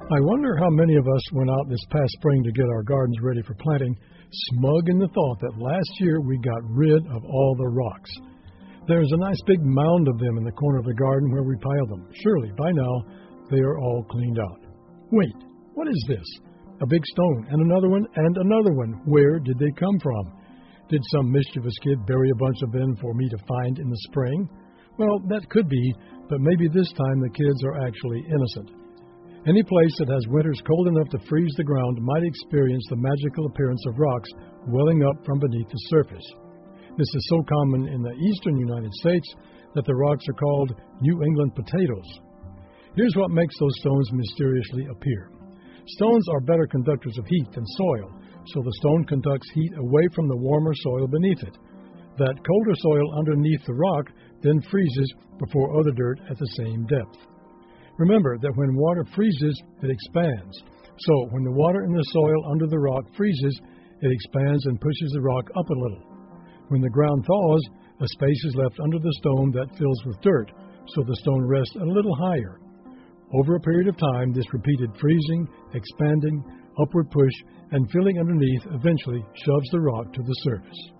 I wonder how many of us went out this past spring to get our gardens ready for planting, smug in the thought that last year we got rid of all the rocks. There's a nice big mound of them in the corner of the garden where we piled them. Surely, by now, they are all cleaned out. Wait, what is this? A big stone, and another one, and another one. Where did they come from? Did some mischievous kid bury a bunch of them for me to find in the spring? Well, that could be, but maybe this time the kids are actually innocent. Any place that has winters cold enough to freeze the ground might experience the magical appearance of rocks welling up from beneath the surface. This is so common in the eastern United States that the rocks are called New England potatoes. Here's what makes those stones mysteriously appear. Stones are better conductors of heat than soil, so the stone conducts heat away from the warmer soil beneath it. That colder soil underneath the rock then freezes before other dirt at the same depth. Remember that when water freezes, it expands. So when the water in the soil under the rock freezes, it expands and pushes the rock up a little. When the ground thaws, a space is left under the stone that fills with dirt, so the stone rests a little higher. Over a period of time, this repeated freezing, expanding, upward push, and filling underneath eventually shoves the rock to the surface.